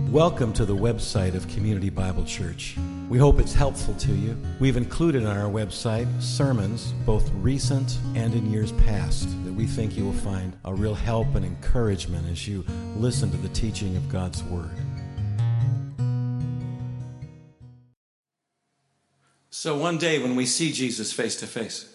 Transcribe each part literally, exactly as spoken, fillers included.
Welcome to the website of Community Bible Church. We hope it's helpful to you. We've included on our website sermons, both recent and in years past, that we think you will find a real help and encouragement as you listen to the teaching of God's Word. So one day when we see Jesus face to face,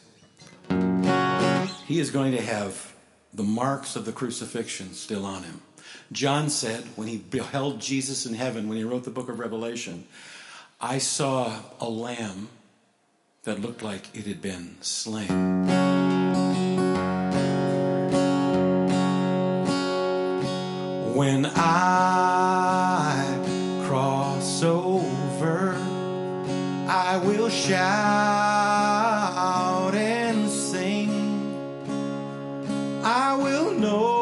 he is going to have the marks of the crucifixion still on him. John said, when he beheld Jesus in heaven, when he wrote the book of Revelation, I saw a lamb that looked like it had been slain. When I cross over, I will shout and sing. I will know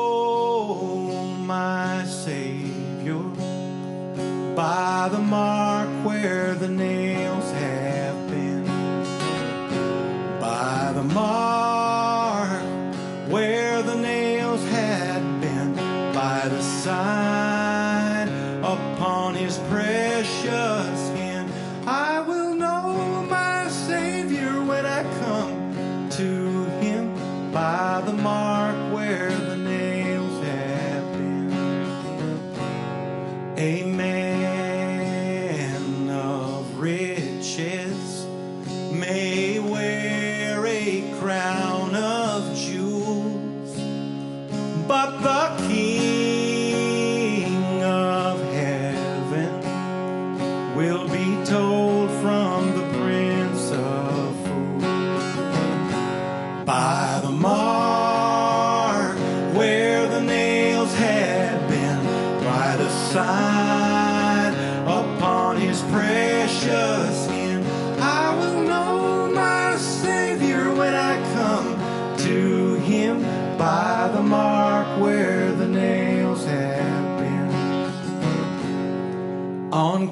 my Savior by the mark where the nails have been, by the mark where the nails had been, by the sign upon his precious skin. I will know my Savior when I come to him, by the mark where the nails have been. A man of riches may wear a crown of jewels, but the King of heaven will be told from the Prince of Fools, by the mark where the nails had been, by the sign upon his precious skin. I will know my Savior when I come to him, by the mark where the nails have been. On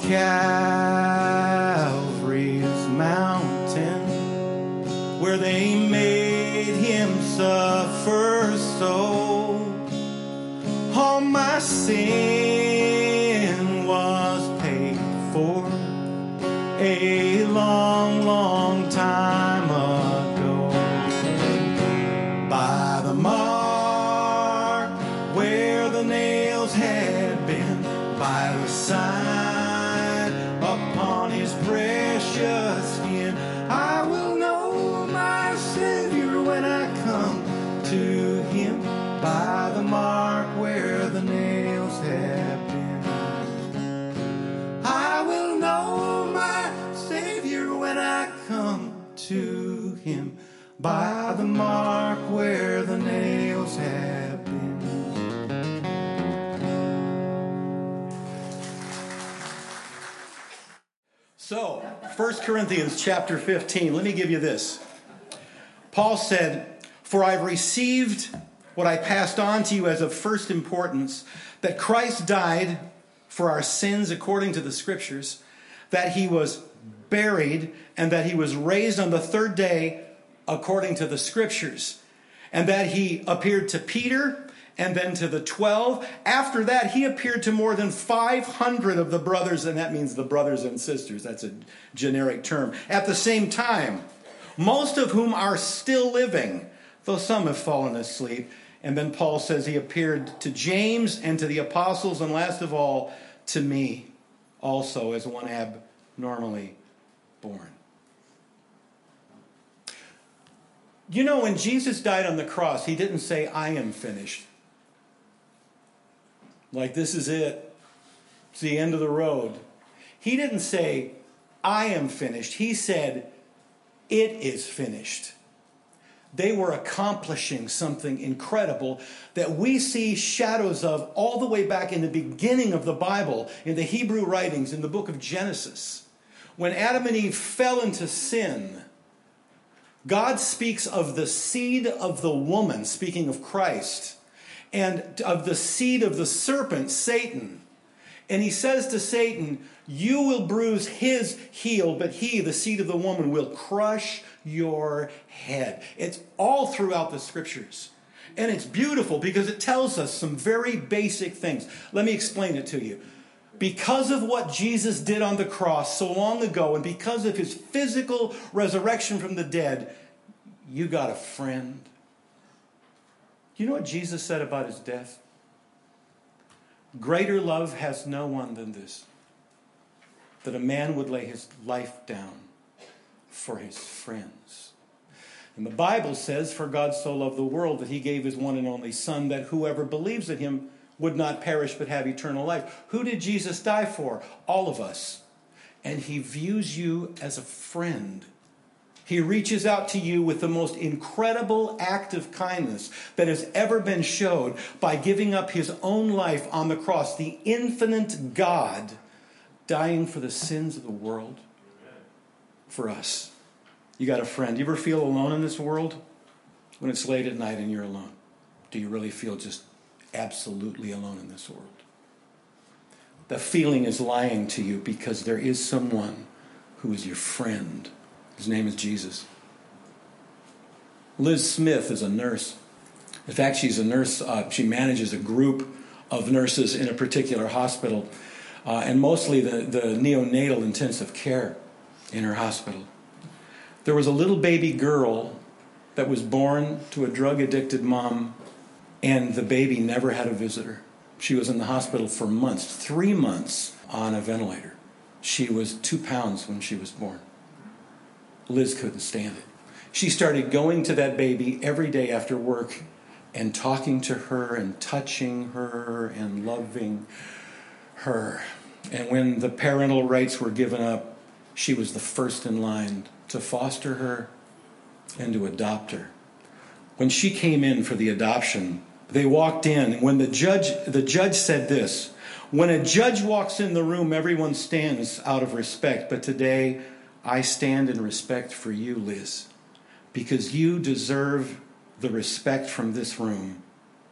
Calvary's mountain, where they made him suffer so, all my sin was paid for a long, long time ago. By the mark where the nails had been, by the sign upon his precious skin, I will know my Savior when I come to him, by the mark where the nails have been. I will know my Savior when I come to him, by the mark where the nails have been. So, First Corinthians chapter fifteen, let me give you this. Paul said, "For I've received what I passed on to you as of first importance, that Christ died for our sins according to the Scriptures, that he was buried, and that he was raised on the third day according to the Scriptures, and that he appeared to Peter and then to the twelve. After that, he appeared to more than five hundred of the brothers," and that means the brothers and sisters. That's a generic term. "At the same time, most of whom are still living, though some have fallen asleep." And then Paul says he appeared to James and to the apostles, and last of all, to me also, as one abnormally born. You know, when Jesus died on the cross, he didn't say, "I am finished." Like, this is it. It's the end of the road. He didn't say, "I am finished." He said, "It is finished." They were accomplishing something incredible that we see shadows of all the way back in the beginning of the Bible, in the Hebrew writings, in the book of Genesis. When Adam and Eve fell into sin, God speaks of the seed of the woman, speaking of Christ, and of the seed of the serpent, Satan. And he says to Satan, "You will bruise his heel, but he, the seed of the woman, will crush your head." It's all throughout the Scriptures. And it's beautiful because it tells us some very basic things. Let me explain it to you. because of what Jesus did on the cross so long ago, and because of his physical resurrection from the dead, you got a friend. You know what Jesus said about his death? Greater love has no one than this, that a man would lay his life down for his friends. And the Bible says, for God so loved the world that he gave his one and only Son, that whoever believes in him would not perish but have eternal life. Who did Jesus die for? All of us. And he views you as a friend. He reaches out to you with the most incredible act of kindness that has ever been showed by giving up his own life on the cross, the infinite God dying for the sins of the world for us. You got a friend. You ever feel alone in this world? When it's late at night and you're alone, do you really feel just absolutely alone in this world? The feeling is lying to you because there is someone who is your friend. His name is Jesus. Liz Smith is a nurse. In fact, she's a nurse. Uh, she manages a group of nurses in a particular hospital, uh, and mostly the, the neonatal intensive care in her hospital. There was a little baby girl that was born to a drug-addicted mom, and the baby never had a visitor. She was in the hospital for months, three months on a ventilator. She was two pounds when she was born. Liz couldn't stand it. She started going to that baby every day after work and talking to her and touching her and loving her. And when the parental rights were given up, she was the first in line to foster her and to adopt her. When she came in for the adoption, they walked in, and when the judge, the judge said this, when a judge walks in the room, everyone stands out of respect, but today I stand in respect for you, Liz, because you deserve the respect from this room.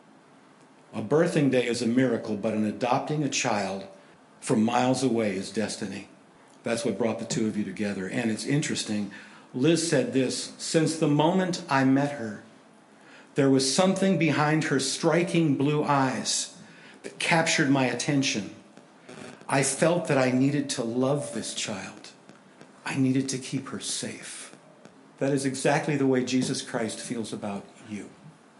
A birthing day is a miracle, but in adopting a child from miles away is destiny. That's what brought the two of you together. And it's interesting. Liz said this, since the moment I met her, there was something behind her striking blue eyes that captured my attention. I felt that I needed to love this child. I needed to keep her safe. That is exactly the way Jesus Christ feels about you.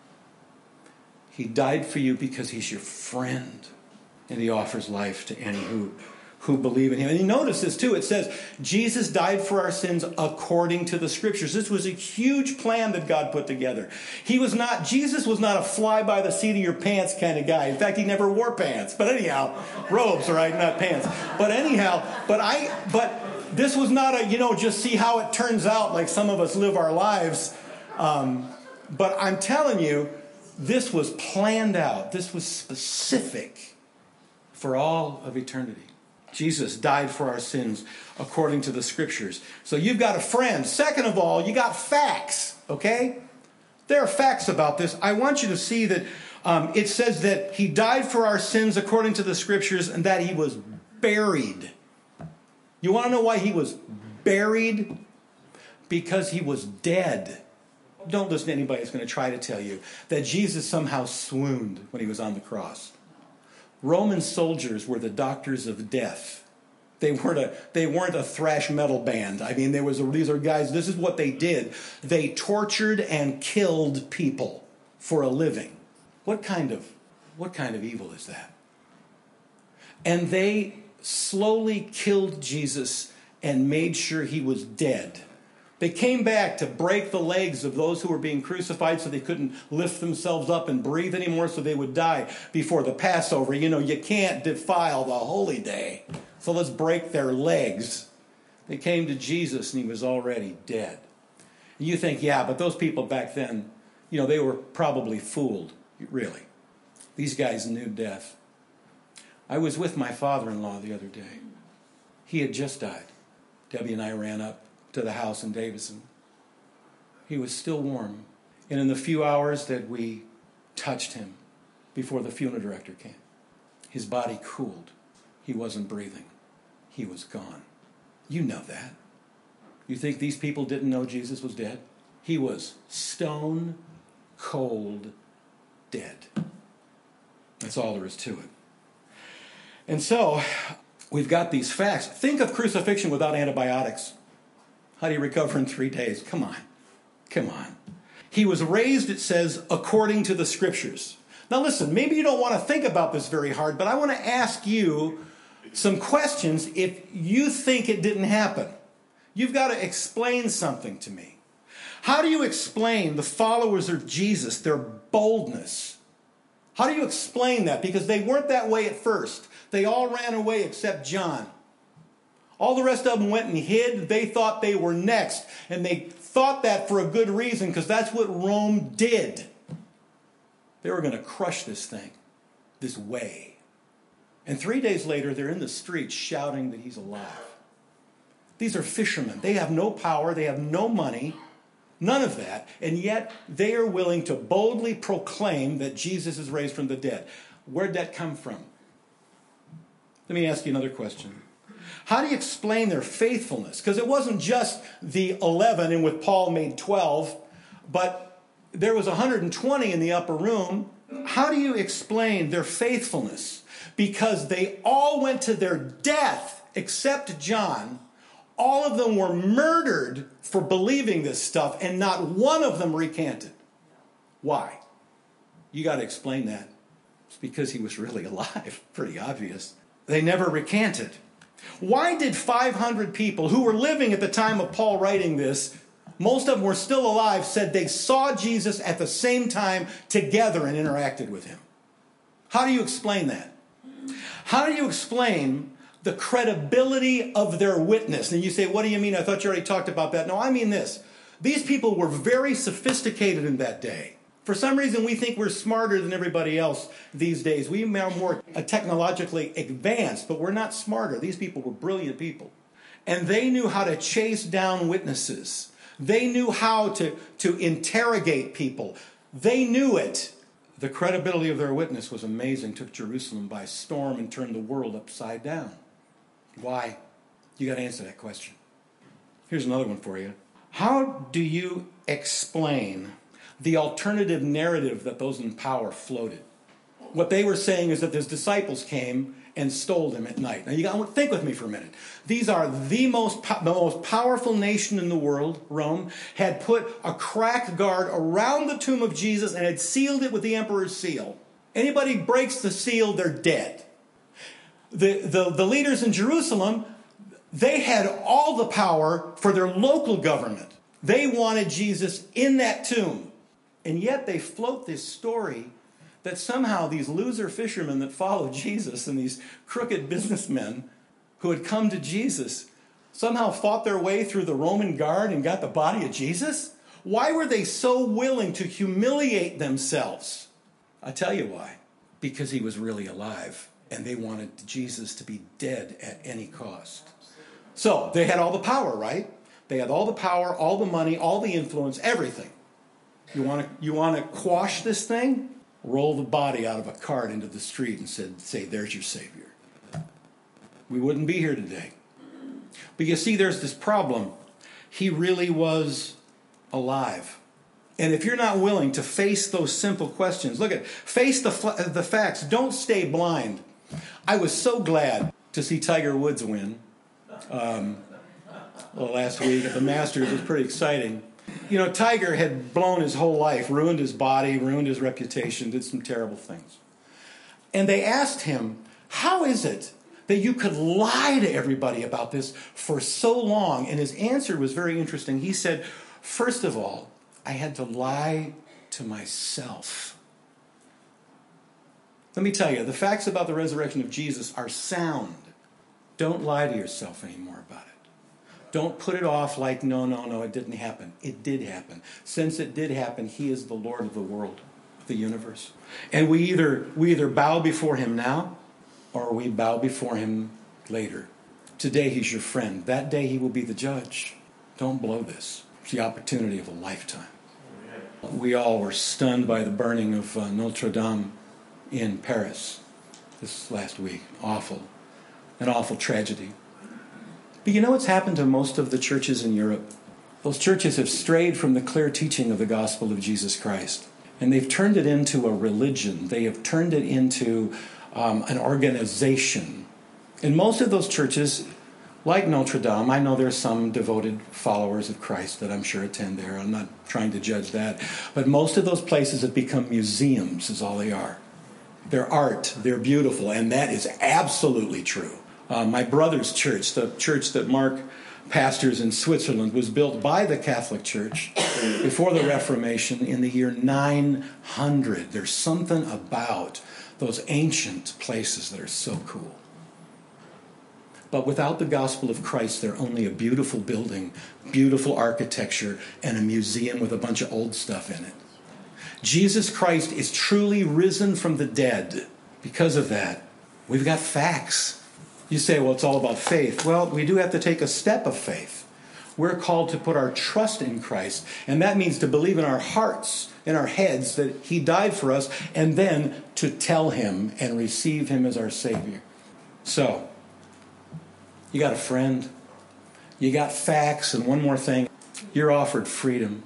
He died for you because he's your friend, and he offers life to any who, who believe in him. And you notice this too. It says, Jesus died for our sins according to the Scriptures. This was a huge plan that God put together. He was not, Jesus was not a fly by the seat of your pants kind of guy. In fact, he never wore pants. But anyhow, robes, right? Not pants. But anyhow, but I, but this was not a, you know, just see how it turns out like some of us live our lives. Um, but I'm telling you, this was planned out. This was specific for all of eternity. Jesus died for our sins according to the Scriptures. So you've got a friend. Second of all, you got facts, okay? There are facts about this. I want you to see that um, it says that he died for our sins according to the Scriptures and that he was buried. You want to know why he was buried? Because he was dead. Don't listen to anybody who's going to try to tell you that Jesus somehow swooned when he was on the cross. Roman soldiers were the doctors of death. They weren't a, they weren't a thrash metal band. I mean, there was a, these are guys, this is what they did. They tortured and killed people for a living. What kind of, what kind of evil is that? And they slowly killed Jesus and made sure he was dead. They came back to break the legs of those who were being crucified so they couldn't lift themselves up and breathe anymore, so they would die before the Passover. You know, you can't defile the holy day, so let's break their legs. They came to Jesus and he was already dead. And you think, yeah, but those people back then, you know, they were probably fooled. Really. These guys knew death. I was with my father-in-law the other day. He had just died. Debbie and I ran up to the house in Davison. He was still warm. And in the few hours that we touched him before the funeral director came, his body cooled. He wasn't breathing. He was gone. You know that. You think these people didn't know Jesus was dead? He was stone cold dead. That's all there is to it. And so, we've got these facts. Think of crucifixion without antibiotics. How do you recover in three days? Come on. Come on. He was raised, it says, according to the Scriptures. Now listen, maybe you don't want to think about this very hard, but I want to ask you some questions if you think it didn't happen. You've got to explain something to me. How do you explain the followers of Jesus, their boldness? How do you explain that? Because they weren't that way at first. They all ran away except John. All the rest of them went and hid. They thought they were next. And they thought that for a good reason, because that's what Rome did. They were going to crush this thing, this way. And three days later, they're in the streets shouting that he's alive. These are fishermen. They have no power. They have no money. None of that. And yet, they are willing to boldly proclaim that Jesus is raised from the dead. Where'd that come from? Let me ask you another question. How do you explain their faithfulness? Because it wasn't just the eleven, and with Paul made twelve, but there was one hundred twenty in the upper room. How do you explain their faithfulness? Because they all went to their death, except John. All of them were murdered for believing this stuff, and not one of them recanted. Why? You got to explain that. It's because he was really alive. Pretty obvious. They never recanted. Why did five hundred people who were living at the time of Paul writing this, most of them were still alive, said they saw Jesus at the same time together and interacted with him? How do you explain that? How do you explain the credibility of their witness? And you say, what do you mean? I thought you already talked about that. No, I mean this. These people were very sophisticated in that day. For some reason, we think we're smarter than everybody else these days. We are more technologically advanced, but we're not smarter. These people were brilliant people. And they knew how to chase down witnesses. They knew how to, to interrogate people. They knew it. The credibility of their witness was amazing. Took Jerusalem by storm and turned the world upside down. Why? You got to answer that question. Here's another one for you. How do you explain the alternative narrative that those in power floated? What they were saying is that his disciples came and stole him at night. Now you got to think with me for a minute. These are the most po- the most powerful nation in the world. Rome had put a crack guard around the tomb of Jesus and had sealed it with the emperor's seal. Anybody breaks the seal, they're dead. The, the, the leaders in Jerusalem, they had all the power for their local government. They wanted Jesus in that tomb. And yet they float this story that somehow these loser fishermen that followed Jesus and these crooked businessmen who had come to Jesus somehow fought their way through the Roman guard and got the body of Jesus? Why were they so willing to humiliate themselves? I'll tell you why. Because he was really alive, and they wanted Jesus to be dead at any cost. So they had all the power, right? They had all the power, all the money, all the influence, everything. You want to you want to quash this thing? Roll the body out of a cart into the street and said, say, there's your Savior. We wouldn't be here today. But you see, there's this problem. He really was alive. And if you're not willing to face those simple questions, look at, face the, the facts. Don't stay blind. I was so glad to see Tiger Woods win. Um, well, last week at the Masters. It was pretty exciting. You know, Tiger had blown his whole life, ruined his body, ruined his reputation, did some terrible things. And they asked him, how is it that you could lie to everybody about this for so long? And his answer was very interesting. He said, first of all, I had to lie to myself. Let me tell you, the facts about the resurrection of Jesus are sound. Don't lie to yourself anymore about it. Don't put it off like, no, no, no, it didn't happen. It did happen. Since it did happen, he is the Lord of the world, the universe. And we either we either bow before him now, or we bow before him later. Today he's your friend. That day he will be the judge. Don't blow this. It's the opportunity of a lifetime. We all were stunned by the burning of uh, Notre Dame in Paris this last week. Awful. An awful tragedy. But you know what's happened to most of the churches in Europe? Those churches have strayed from the clear teaching of the gospel of Jesus Christ. And they've turned it into a religion. They have turned it into um, an organization. And most of those churches, like Notre Dame, I know there's some devoted followers of Christ that I'm sure attend there. I'm not trying to judge that. But most of those places have become museums, is all they are. They're art, they're beautiful, and that is absolutely true. Uh, my brother's church, the church that Mark pastors in Switzerland, was built by the Catholic Church before the Reformation in the year nine hundred. There's something about those ancient places that are so cool. But without the gospel of Christ, they're only a beautiful building, beautiful architecture, and a museum with a bunch of old stuff in it. Jesus Christ is truly risen from the dead. Because of that, we've got facts. You say, well, it's all about faith. Well, we do have to take a step of faith. We're called to put our trust in Christ, and that means to believe in our hearts, in our heads, that he died for us, and then to tell him and receive him as our Savior. So, you got a friend, you got facts, and one more thing, you're offered freedom.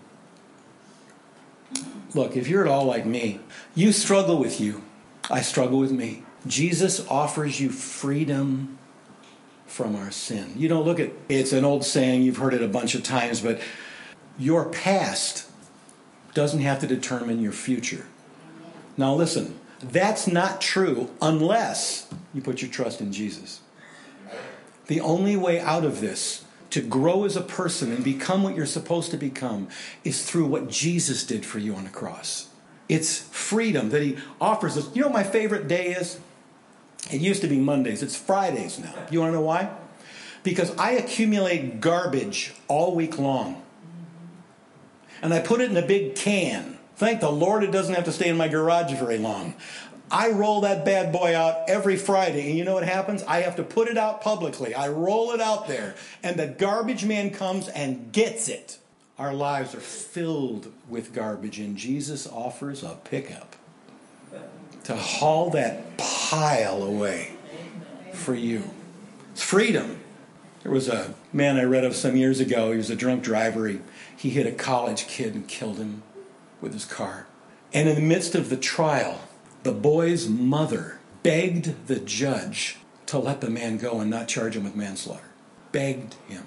Look, if you're at all like me, you struggle with you. I struggle with me. Jesus offers you freedom from our sin. You don't look at, it's an old saying, you've heard it a bunch of times, but your past doesn't have to determine your future. Now listen, that's not true unless you put your trust in Jesus. The only way out of this, to grow as a person and become what you're supposed to become, is through what Jesus did for you on the cross. It's freedom that he offers us. You know what my favorite day is? It used to be Mondays. It's Fridays now. You want to know why? Because I accumulate garbage all week long. And I put it in a big can. Thank the Lord it doesn't have to stay in my garage very long. I roll that bad boy out every Friday, and you know what happens? I have to put it out publicly. I roll it out there, and the garbage man comes and gets it. Our lives are filled with garbage, and Jesus offers a pickup to haul that pile away for you. It's freedom. There was a man I read of some years ago. He was a drunk driver. He, he hit a college kid and killed him with his car. And in the midst of the trial, the boy's mother begged the judge to let the man go and not charge him with manslaughter. Begged him.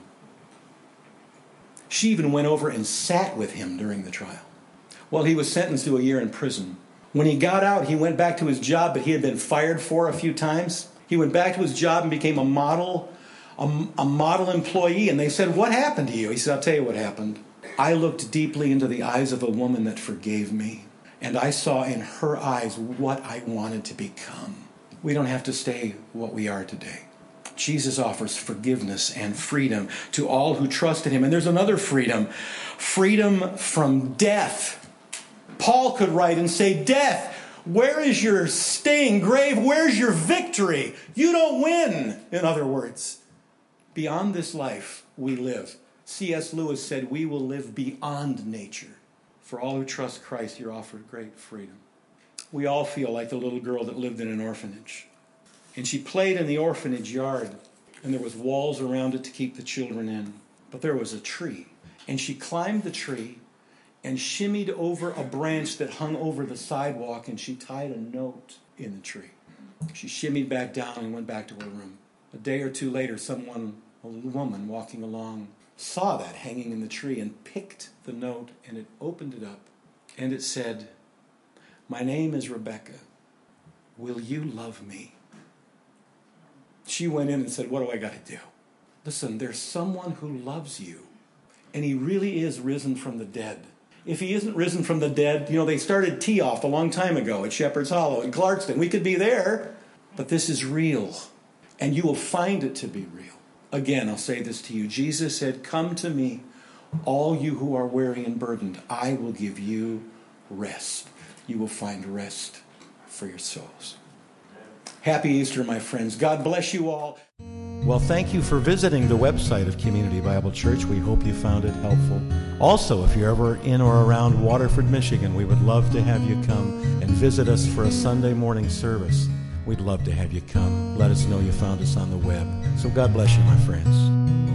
She even went over and sat with him during the trial. Well, he was sentenced to a year in prison. When he got out, he went back to his job that he had been fired for a few times. He went back to his job and became a model, a, a model employee. And they said, "What happened to you?" He said, "I'll tell you what happened. I looked deeply into the eyes of a woman that forgave me. And I saw in her eyes what I wanted to become." We don't have to stay what we are today. Jesus offers forgiveness and freedom to all who trust in him. And there's another freedom, freedom from death. Paul could write and say, "Death, where is your sting? Grave, where's your victory? You don't win." In other words, beyond this life we live. C S Lewis said, "We will live beyond nature." For all who trust Christ, you're offered great freedom. We all feel like the little girl that lived in an orphanage. And she played in the orphanage yard, and there was walls around it to keep the children in. But there was a tree, and she climbed the tree and shimmied over a branch that hung over the sidewalk, and she tied a note in the tree. She shimmied back down and went back to her room. A day or two later, someone, a woman walking along, saw that hanging in the tree and picked the note, and it opened it up, and it said, "My name is Rebecca. Will you love me?" She went in and said, "What do I got to do?" Listen, there's someone who loves you, and he really is risen from the dead. If he isn't risen from the dead, you know, they started Tee-Off a long time ago at Shepherd's Hollow in Clarkston. We could be there, but this is real, and you will find it to be real. Again, I'll say this to you. Jesus said, "Come to me, all you who are weary and burdened. I will give you rest." You will find rest for your souls. Happy Easter, my friends. God bless you all. Well, thank you for visiting the website of Community Bible Church. We hope you found it helpful. Also, if you're ever in or around Waterford, Michigan, we would love to have you come and visit us for a Sunday morning service. We'd love to have you come. Let us know you found us on the web. So God bless you, my friends.